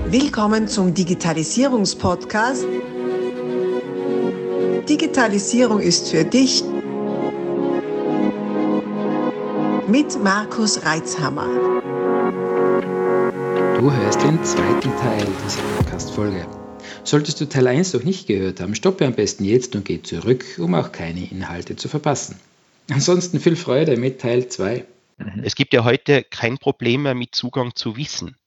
Willkommen zum Digitalisierungspodcast. Digitalisierung ist für dich mit Markus Reitzhammer. Du hörst den zweiten Teil dieser Podcast-Folge. Solltest du Teil 1 noch nicht gehört haben, stoppe am besten jetzt und geh zurück, um auch keine Inhalte zu verpassen. Ansonsten viel Freude mit Teil 2. Es gibt ja heute kein Problem mehr mit Zugang zu Wissen.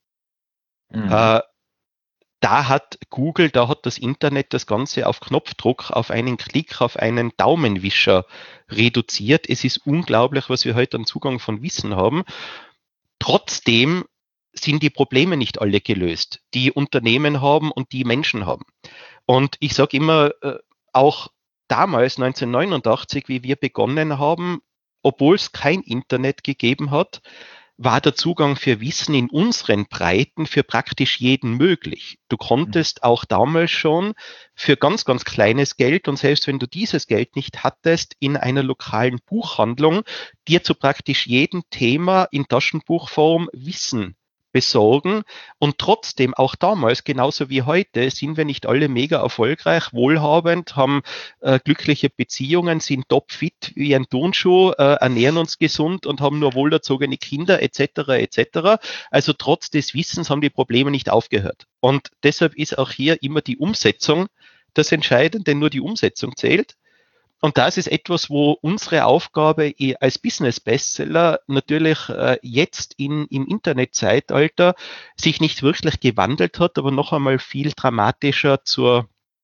Da hat Google, da hat das Internet das Ganze auf Knopfdruck, auf einen Klick, auf einen Daumenwischer reduziert. Es ist unglaublich, was wir heute an Zugang von Wissen haben. Trotzdem sind die Probleme nicht alle gelöst, die Unternehmen haben und die Menschen haben. Und ich sage immer, auch damals 1989, wie wir begonnen haben, obwohl es kein Internet gegeben hat, war der Zugang für Wissen in unseren Breiten für praktisch jeden möglich. Du konntest auch damals schon für ganz, ganz kleines Geld, und selbst wenn du dieses Geld nicht hattest, in einer lokalen Buchhandlung dir zu praktisch jedem Thema in Taschenbuchform Wissen besorgen. Und trotzdem, auch damals, genauso wie heute, sind wir nicht alle mega erfolgreich, wohlhabend, haben glückliche Beziehungen, sind topfit wie ein Turnschuh, ernähren uns gesund und haben nur wohlerzogene Kinder etc. etc. Also trotz des Wissens haben die Probleme nicht aufgehört. Und deshalb ist auch hier immer die Umsetzung das Entscheidende, nur die Umsetzung zählt. Und das ist etwas, wo unsere Aufgabe als Business-Bestseller natürlich jetzt im Internetzeitalter sich nicht wirklich gewandelt hat, aber noch einmal viel dramatischer zum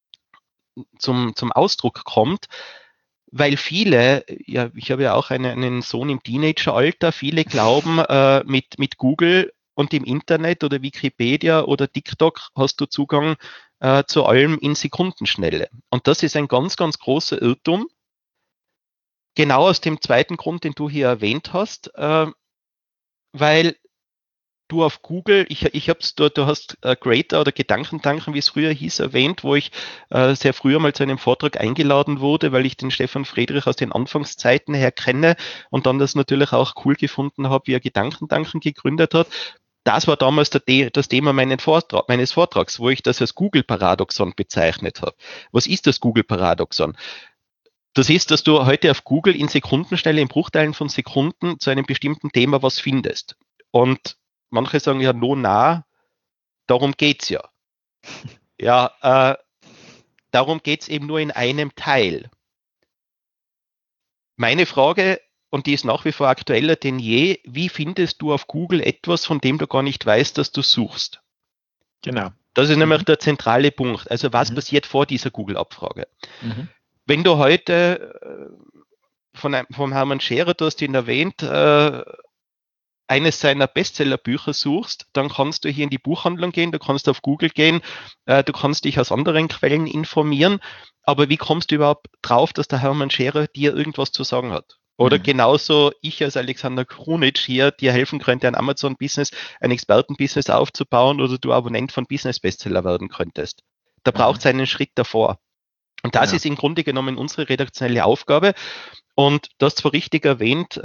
Ausdruck kommt, weil viele, ja, ich habe ja auch einen Sohn im Teenageralter, viele glauben, mit Google und im Internet oder Wikipedia oder TikTok hast du Zugang zu allem in Sekundenschnelle. Und das ist ein ganz, ganz großer Irrtum. Genau aus dem zweiten Grund, den du hier erwähnt hast, weil du auf Google, du hast Greater oder Gedankentanken, wie es früher hieß, erwähnt, wo ich sehr früher mal zu einem Vortrag eingeladen wurde, weil ich den Stefan Friedrich aus den Anfangszeiten her kenne und dann das natürlich auch cool gefunden habe, wie er Gedankentanken gegründet hat. Das war damals das Thema meines Vortrags, wo ich das als Google-Paradoxon bezeichnet habe. Was ist das Google-Paradoxon? Das ist, dass du heute auf Google in Sekundenschnelle, in Bruchteilen von Sekunden zu einem bestimmten Thema was findest. Und manche sagen ja, darum geht's ja. Ja, darum geht's eben nur in einem Teil. Meine Frage, und die ist nach wie vor aktueller denn je, wie findest du auf Google etwas, von dem du gar nicht weißt, dass du suchst? Genau. Das ist nämlich der zentrale Punkt. Also was passiert vor dieser Google-Abfrage? Wenn du heute vom Hermann Scherer, du hast ihn erwähnt, eines seiner Bestsellerbücher suchst, dann kannst du hier in die Buchhandlung gehen, du kannst auf Google gehen, du kannst dich aus anderen Quellen informieren, aber wie kommst du überhaupt drauf, dass der Hermann Scherer dir irgendwas zu sagen hat? Oder genauso ich als Alexander Krunic hier dir helfen könnte, ein Amazon-Business, ein Experten-Business aufzubauen oder du Abonnent von Business-Bestseller werden könntest. Da braucht es einen Schritt davor. Und das ist im Grunde genommen unsere redaktionelle Aufgabe. Und du hast zwar richtig erwähnt,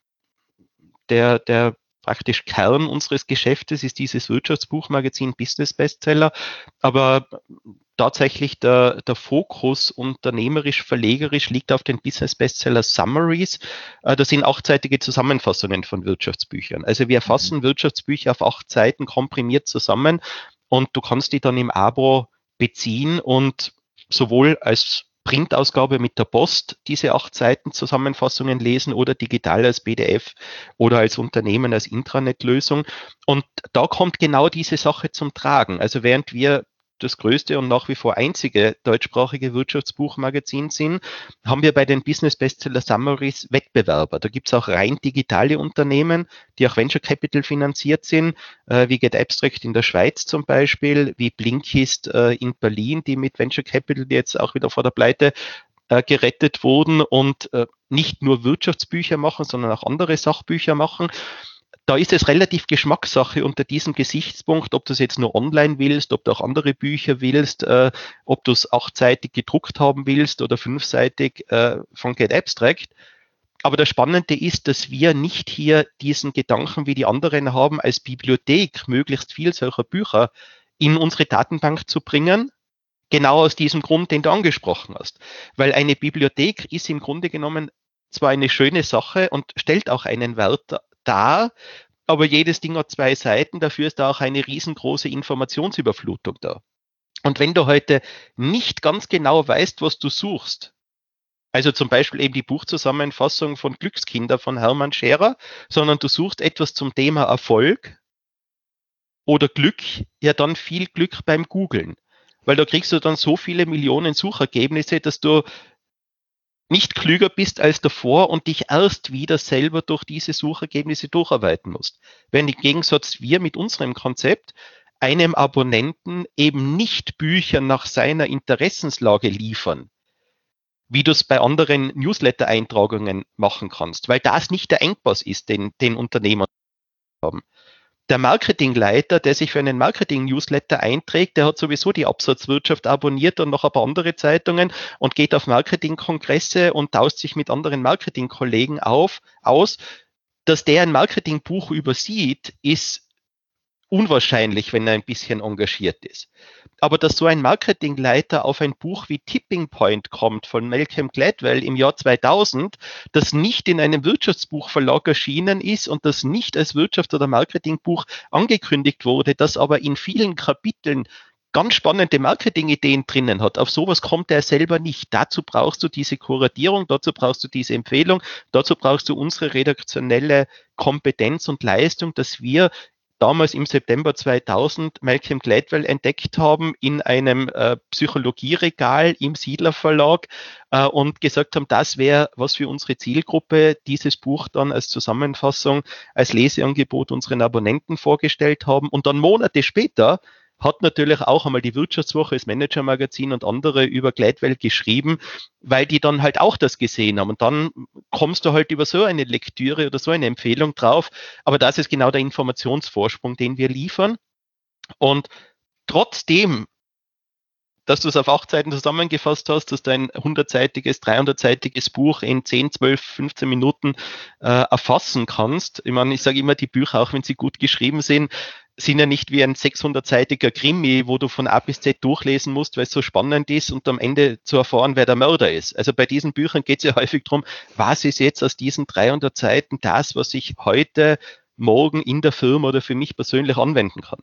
der praktisch Kern unseres Geschäftes ist dieses Wirtschaftsbuchmagazin Business Bestseller, aber tatsächlich der Fokus unternehmerisch-verlegerisch liegt auf den Business Bestseller Summaries. Das sind 8-seitige Zusammenfassungen von Wirtschaftsbüchern. Also wir fassen Wirtschaftsbücher auf 8 Seiten komprimiert zusammen und du kannst die dann im Abo beziehen und sowohl als Printausgabe mit der Post diese 8 Seiten Zusammenfassungen lesen oder digital als PDF oder als Unternehmen als Intranet-Lösung. Und da kommt genau diese Sache zum Tragen. Also während wir das größte und nach wie vor einzige deutschsprachige Wirtschaftsbuchmagazin sind, haben wir bei den Business Bestseller Summaries Wettbewerber. Da gibt es auch rein digitale Unternehmen, die auch Venture Capital finanziert sind, wie GetAbstract in der Schweiz zum Beispiel, wie Blinkist in Berlin, die mit Venture Capital jetzt auch wieder vor der Pleite gerettet wurden und nicht nur Wirtschaftsbücher machen, sondern auch andere Sachbücher machen. Da ist es relativ Geschmackssache unter diesem Gesichtspunkt, ob du es jetzt nur online willst, ob du auch andere Bücher willst, ob du es 8-seitig gedruckt haben willst oder 5-seitig von GetAbstract. Aber das Spannende ist, dass wir nicht hier diesen Gedanken wie die anderen haben, als Bibliothek möglichst viel solcher Bücher in unsere Datenbank zu bringen, genau aus diesem Grund, den du angesprochen hast. Weil eine Bibliothek ist im Grunde genommen zwar eine schöne Sache und stellt auch einen Wert dar, aber jedes Ding hat 2 Seiten, dafür ist da auch eine riesengroße Informationsüberflutung da. Und wenn du heute nicht ganz genau weißt, was du suchst, also zum Beispiel eben die Buchzusammenfassung von Glückskinder von Hermann Scherer, sondern du suchst etwas zum Thema Erfolg oder Glück, ja dann viel Glück beim Googlen. Weil da kriegst du dann so viele Millionen Suchergebnisse, dass du nicht klüger bist als davor und dich erst wieder selber durch diese Suchergebnisse durcharbeiten musst. Wenn im Gegensatz wir mit unserem Konzept einem Abonnenten eben nicht Bücher nach seiner Interessenslage liefern, wie du es bei anderen Newsletter-Eintragungen machen kannst, weil das nicht der Engpass ist, den Unternehmer haben. Der Marketingleiter, der sich für einen Marketing-Newsletter einträgt, der hat sowieso die Absatzwirtschaft abonniert und noch ein paar andere Zeitungen und geht auf Marketingkongresse und tauscht sich mit anderen Marketingkollegen aus. Dass der ein Marketingbuch übersieht, ist unwahrscheinlich, wenn er ein bisschen engagiert ist. Aber dass so ein Marketingleiter auf ein Buch wie Tipping Point kommt von Malcolm Gladwell im Jahr 2000, das nicht in einem Wirtschaftsbuchverlag erschienen ist und das nicht als Wirtschafts- oder Marketingbuch angekündigt wurde, das aber in vielen Kapiteln ganz spannende Marketingideen drinnen hat. Auf sowas kommt er selber nicht. Dazu brauchst du diese Kuratierung, dazu brauchst du diese Empfehlung, dazu brauchst du unsere redaktionelle Kompetenz und Leistung, dass wir damals im September 2000 Malcolm Gladwell entdeckt haben in einem Psychologieregal im Siedler Verlag und gesagt haben, das wäre was für unsere Zielgruppe, dieses Buch dann als Zusammenfassung, als Leseangebot unseren Abonnenten vorgestellt haben. Und dann Monate später hat natürlich auch einmal die Wirtschaftswoche, das Manager-Magazin und andere über Gladwell geschrieben, weil die dann halt auch das gesehen haben. Und dann kommst du halt über so eine Lektüre oder so eine Empfehlung drauf. Aber das ist genau der Informationsvorsprung, den wir liefern. Und trotzdem, dass du es auf 8 Seiten zusammengefasst hast, dass du ein 100-seitiges, 300-seitiges Buch in 10, 12, 15 Minuten erfassen kannst. Ich meine, ich sage immer, die Bücher, auch wenn sie gut geschrieben sind ja nicht wie ein 600-seitiger Krimi, wo du von A bis Z durchlesen musst, weil es so spannend ist und am Ende zu erfahren, wer der Mörder ist. Also bei diesen Büchern geht es ja häufig darum, was ist jetzt aus diesen 300 Seiten das, was ich heute, morgen in der Firma oder für mich persönlich anwenden kann.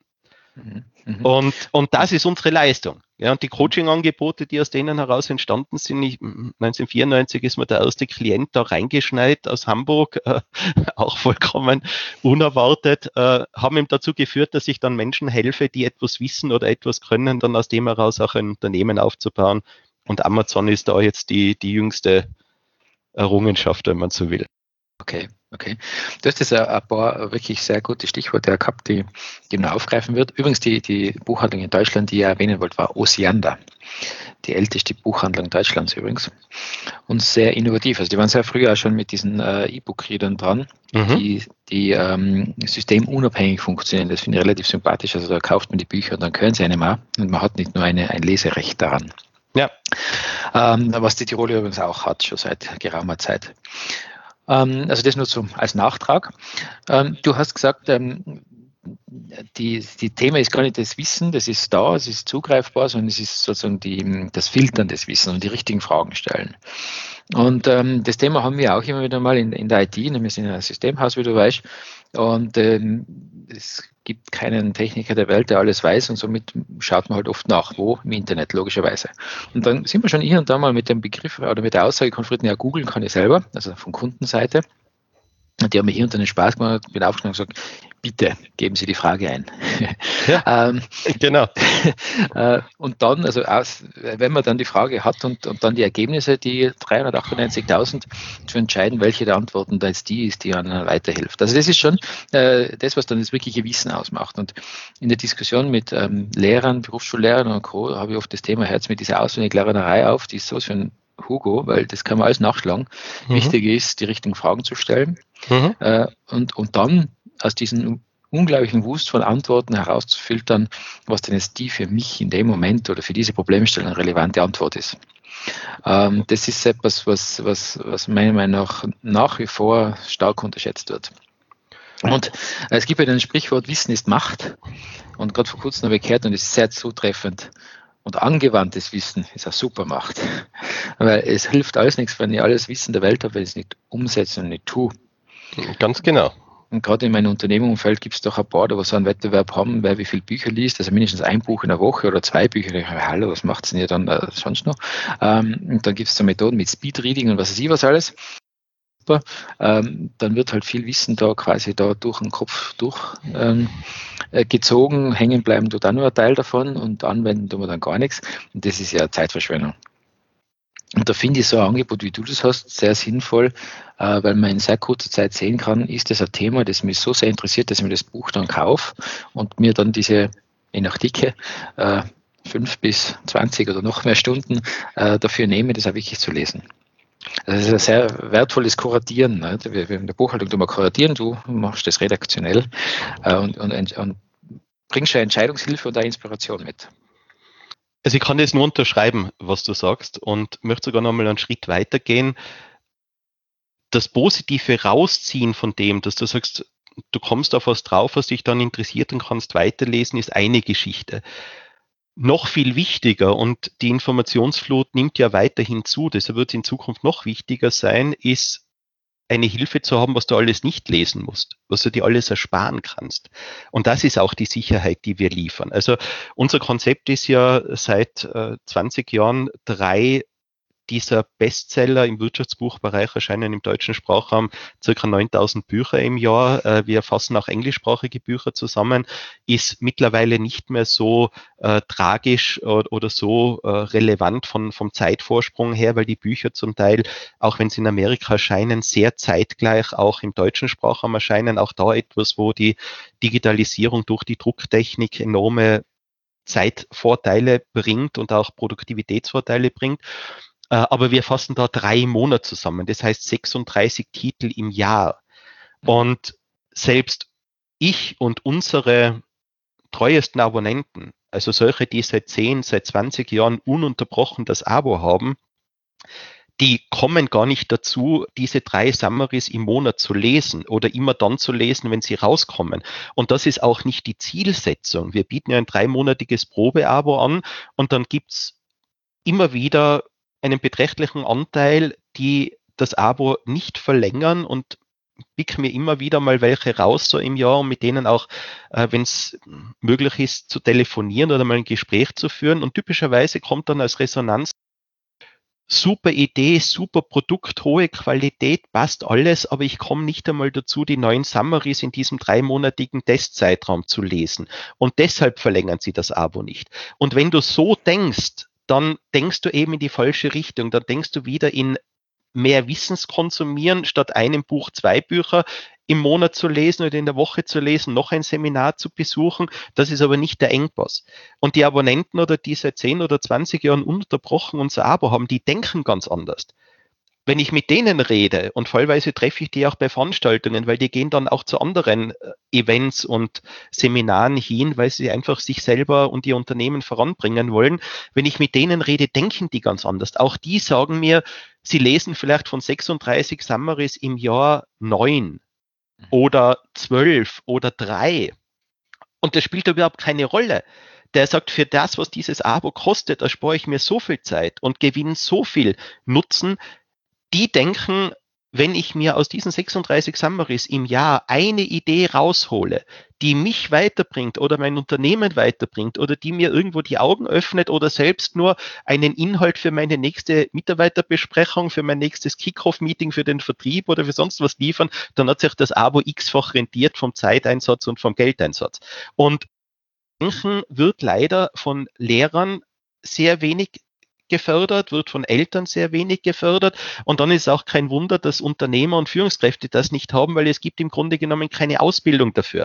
Und das ist unsere Leistung. Ja, und die Coaching-Angebote, die aus denen heraus entstanden sind, 1994 ist mir der erste Klient da reingeschneit aus Hamburg, auch vollkommen unerwartet, haben ihm dazu geführt, dass ich dann Menschen helfe, die etwas wissen oder etwas können, dann aus dem heraus auch ein Unternehmen aufzubauen. Und Amazon ist da jetzt die jüngste Errungenschaft, wenn man so will. Okay. Du hast jetzt ein paar wirklich sehr gute Stichworte gehabt, die man aufgreifen wird. Übrigens, die Buchhandlung in Deutschland, die ich erwähnen wollte, war Osiander. Die älteste Buchhandlung Deutschlands übrigens. Und sehr innovativ. Also die waren sehr früh auch schon mit diesen E-Book-Readern dran, die systemunabhängig funktionieren. Das finde ich relativ sympathisch. Also da kauft man die Bücher und dann können sie einem auch. Und man hat nicht nur ein Leserecht daran. Ja. Was die Tiroler übrigens auch hat, schon seit geraumer Zeit. Also das nur als Nachtrag. Du hast gesagt, die Thema ist gar nicht das Wissen, das ist da, es ist zugreifbar, sondern es ist sozusagen das Filtern des Wissens und die richtigen Fragen stellen. Und das Thema haben wir auch immer wieder mal in der IT, wir sind ein Systemhaus, wie du weißt, und es gibt keinen Techniker der Welt, der alles weiß, und somit schaut man halt oft nach, wo im Internet, logischerweise. Und dann sind wir schon hier und da mal mit dem Begriff oder mit der Aussage konfrontiert, ja, googeln kann ich selber, also von Kundenseite. Und die haben mir hier unter den Spaß gemacht, bin aufgenommen und gesagt, bitte geben Sie die Frage ein. Ja, genau. Und dann, also wenn man dann die Frage hat und dann die Ergebnisse, die 398.000 zu entscheiden, welche der Antworten da jetzt die ist, die einem weiterhilft. Also das ist schon das, was dann das wirkliche Wissen ausmacht. Und in der Diskussion mit Lehrern, Berufsschullehrern und Co. habe ich oft das Thema Herz mit dieser Auswendiglernerei auf, die ist so für ein Hugo, weil das kann man alles nachschlagen. Wichtig ist, die richtigen Fragen zu stellen und dann aus diesen unglaublichen Wust von Antworten herauszufiltern, was denn jetzt die für mich in dem Moment oder für diese Problemstellung eine relevante Antwort ist. Das ist etwas, was meiner Meinung nach wie vor stark unterschätzt wird. Und es gibt ja ein Sprichwort, Wissen ist Macht. Und gerade vor kurzem habe ich gehört, und es ist sehr zutreffend, und angewandtes Wissen ist eine Supermacht. Weil es hilft alles nichts, wenn ich alles Wissen der Welt habe, wenn ich es nicht umsetze und nicht tue. Ganz genau. Und gerade in meinem Unternehmensumfeld gibt es doch ein paar, die so einen Wettbewerb haben, wer wie viele Bücher liest, also mindestens ein Buch in der Woche oder 2 Bücher. Ich denke, hallo, was macht es denn ihr dann sonst noch? Und dann gibt es so Methoden mit Speedreading und was weiß ich was alles. Super. Dann wird halt viel Wissen da quasi da durch den Kopf gezogen, hängen bleiben tut auch nur ein Teil davon und anwenden tun wir dann gar nichts. Und das ist ja Zeitverschwendung. Und da finde ich so ein Angebot, wie du das hast, sehr sinnvoll, weil man in sehr kurzer Zeit sehen kann, ist das ein Thema, das mich so sehr interessiert, dass ich mir das Buch dann kaufe und mir dann diese, je nach Dicke, 5 bis 20 oder noch mehr Stunden dafür nehme, das auch wirklich zu lesen. Also das ist ein sehr wertvolles Kuratieren. Ne? Wir in der Buchhaltung tun wir kuratieren, du machst das redaktionell und bringst schon Entscheidungshilfe und auch Inspiration mit. Also ich kann das nur unterschreiben, was du sagst, und möchte sogar noch mal einen Schritt weitergehen. Das Positive rausziehen von dem, dass du sagst, du kommst auf was drauf, was dich dann interessiert und kannst weiterlesen, ist eine Geschichte. Noch viel wichtiger, und die Informationsflut nimmt ja weiterhin zu, deshalb wird es in Zukunft noch wichtiger sein, ist eine Hilfe zu haben, was du alles nicht lesen musst, was du dir alles ersparen kannst. Und das ist auch die Sicherheit, die wir liefern. Also unser Konzept ist ja seit 20 Jahren 3 dieser Bestseller im Wirtschaftsbuchbereich erscheinen im deutschen Sprachraum ca. 9.000 Bücher im Jahr. Wir fassen auch englischsprachige Bücher zusammen, ist mittlerweile nicht mehr so tragisch oder so relevant vom Zeitvorsprung her, weil die Bücher zum Teil, auch wenn sie in Amerika erscheinen, sehr zeitgleich auch im deutschen Sprachraum erscheinen. Auch da etwas, wo die Digitalisierung durch die Drucktechnik enorme Zeitvorteile bringt und auch Produktivitätsvorteile bringt. Aber wir fassen da 3 Monate zusammen, das heißt 36 Titel im Jahr. Und selbst ich und unsere treuesten Abonnenten, also solche, die seit 10, seit 20 Jahren ununterbrochen das Abo haben, die kommen gar nicht dazu, diese 3 Summaries im Monat zu lesen oder immer dann zu lesen, wenn sie rauskommen. Und das ist auch nicht die Zielsetzung. Wir bieten ja ein 3-monatiges Probeabo an und dann gibt's immer wieder einen beträchtlichen Anteil, die das Abo nicht verlängern, und pick mir immer wieder mal welche raus so im Jahr, um mit denen auch, wenn es möglich ist, zu telefonieren oder mal ein Gespräch zu führen. Und typischerweise kommt dann als Resonanz: super Idee, super Produkt, hohe Qualität, passt alles, aber ich komme nicht einmal dazu, die neuen Summaries in diesem 3-monatigen Testzeitraum zu lesen. Und deshalb verlängern sie das Abo nicht. Und wenn du so denkst, dann denkst du eben in die falsche Richtung. Dann denkst du wieder in mehr Wissens konsumieren, statt einem Buch 2 Bücher im Monat zu lesen oder in der Woche zu lesen, noch ein Seminar zu besuchen. Das ist aber nicht der Engpass. Und die Abonnenten oder die seit 10 oder 20 Jahren ununterbrochen unser Abo haben, die denken ganz anders. Wenn ich mit denen rede, und fallweise treffe ich die auch bei Veranstaltungen, weil die gehen dann auch zu anderen Events und Seminaren hin, weil sie einfach sich selber und ihr Unternehmen voranbringen wollen. Wenn ich mit denen rede, denken die ganz anders. Auch die sagen mir, sie lesen vielleicht von 36 Summaries im Jahr 9 oder 12 oder 3. Und das spielt überhaupt keine Rolle. Der sagt, für das, was dieses Abo kostet, erspare ich mir so viel Zeit und gewinne so viel Nutzen. Die denken, wenn ich mir aus diesen 36 Summaries im Jahr eine Idee raushole, die mich weiterbringt oder mein Unternehmen weiterbringt oder die mir irgendwo die Augen öffnet oder selbst nur einen Inhalt für meine nächste Mitarbeiterbesprechung, für mein nächstes Kick-Off-Meeting für den Vertrieb oder für sonst was liefern, dann hat sich das Abo x-fach rentiert vom Zeiteinsatz und vom Geldeinsatz. Und Denken wird leider von Lehrern sehr wenig gefördert, wird von Eltern sehr wenig gefördert, und dann ist auch kein Wunder, dass Unternehmer und Führungskräfte das nicht haben, weil es gibt im Grunde genommen keine Ausbildung dafür.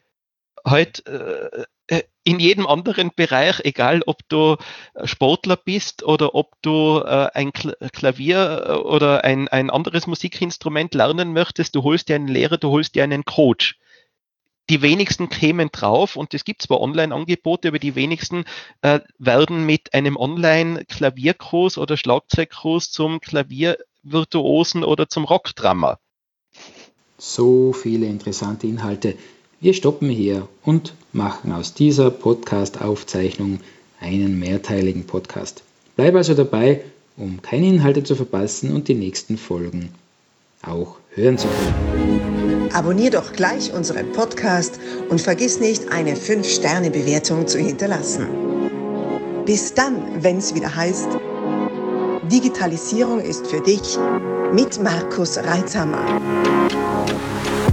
In jedem anderen Bereich, egal ob du Sportler bist oder ob du ein Klavier oder ein anderes Musikinstrument lernen möchtest, du holst dir einen Lehrer, du holst dir einen Coach. Die wenigsten kämen drauf, und es gibt zwar Online-Angebote, aber die wenigsten werden mit einem Online-Klavierkurs oder Schlagzeugkurs zum Klaviervirtuosen oder zum Rockdrummer. So viele interessante Inhalte. Wir stoppen hier und machen aus dieser Podcast-Aufzeichnung einen mehrteiligen Podcast. Bleib also dabei, um keine Inhalte zu verpassen und die nächsten Folgen auch hören zu können. Abonnier doch gleich unseren Podcast und vergiss nicht, eine 5-Sterne-Bewertung zu hinterlassen. Bis dann, wenn es wieder heißt, Digitalisierung ist für dich mit Markus Reitzhammer.